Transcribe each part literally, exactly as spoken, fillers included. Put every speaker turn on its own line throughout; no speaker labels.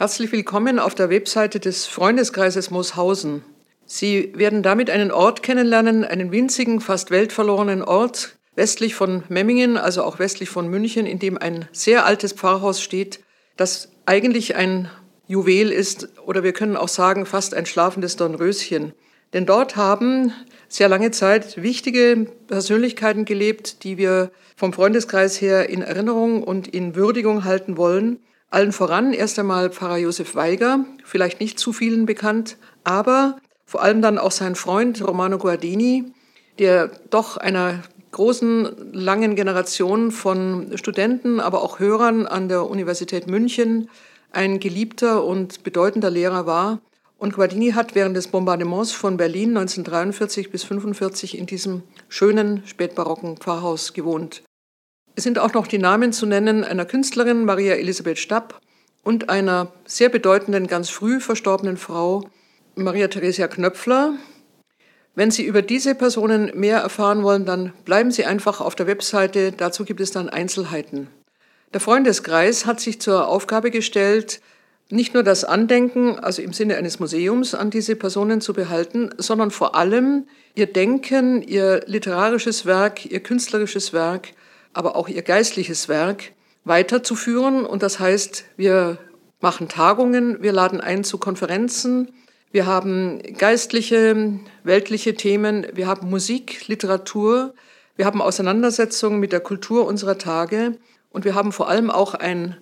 Herzlich willkommen auf der Webseite des Freundeskreises Mooshausen. Sie werden damit einen Ort kennenlernen, einen winzigen, fast weltverlorenen Ort, westlich von Memmingen, also auch westlich von München, in dem ein sehr altes Pfarrhaus steht, das eigentlich ein Juwel ist, oder wir können auch sagen, fast ein schlafendes Dornröschen. Denn dort haben sehr lange Zeit wichtige Persönlichkeiten gelebt, die wir vom Freundeskreis her in Erinnerung und in Würdigung halten wollen. Allen voran erst einmal Pfarrer Josef Weiger, vielleicht nicht zu vielen bekannt, aber vor allem dann auch sein Freund Romano Guardini, der doch einer großen, langen Generation von Studenten, aber auch Hörern an der Universität München ein geliebter und bedeutender Lehrer war. Und Guardini hat während des Bombardements von Berlin neunzehnhundertdreiundvierzig bis fünfundvierzig in diesem schönen, spätbarocken Pfarrhaus gewohnt. Es sind auch noch die Namen zu nennen einer Künstlerin, Maria Elisabeth Stapp, und einer sehr bedeutenden, ganz früh verstorbenen Frau, Maria Theresia Knöpfler. Wenn Sie über diese Personen mehr erfahren wollen, dann bleiben Sie einfach auf der Webseite, dazu gibt es dann Einzelheiten. Der Freundeskreis hat sich zur Aufgabe gestellt, nicht nur das Andenken, also im Sinne eines Museums, an diese Personen zu behalten, sondern vor allem ihr Denken, ihr literarisches Werk, ihr künstlerisches Werk, aber auch ihr geistliches Werk weiterzuführen. Und das heißt, wir machen Tagungen, wir laden ein zu Konferenzen, wir haben geistliche, weltliche Themen, wir haben Musik, Literatur, wir haben Auseinandersetzungen mit der Kultur unserer Tage und wir haben vor allem auch ein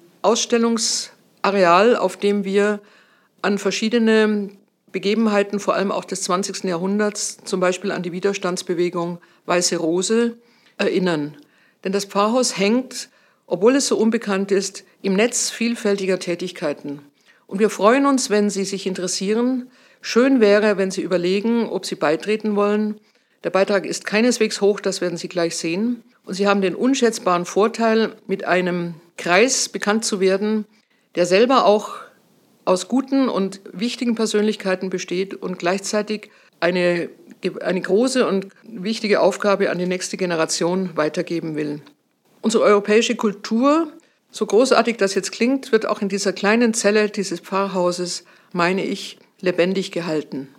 Ausstellungsareal, auf dem wir an verschiedene Begebenheiten, vor allem auch des zwanzigsten Jahrhunderts, zum Beispiel an die Widerstandsbewegung Weiße Rose, erinnern. Denn das Pfarrhaus hängt, obwohl es so unbekannt ist, im Netz vielfältiger Tätigkeiten. Und wir freuen uns, wenn Sie sich interessieren. Schön wäre, wenn Sie überlegen, ob Sie beitreten wollen. Der Beitrag ist keineswegs hoch, das werden Sie gleich sehen. Und Sie haben den unschätzbaren Vorteil, mit einem Kreis bekannt zu werden, der selber auch aus guten und wichtigen Persönlichkeiten besteht und gleichzeitig eine, eine große und wichtige Aufgabe an die nächste Generation weitergeben will. Unsere europäische Kultur, so großartig das jetzt klingt, wird auch in dieser kleinen Zelle dieses Pfarrhauses, meine ich, lebendig gehalten.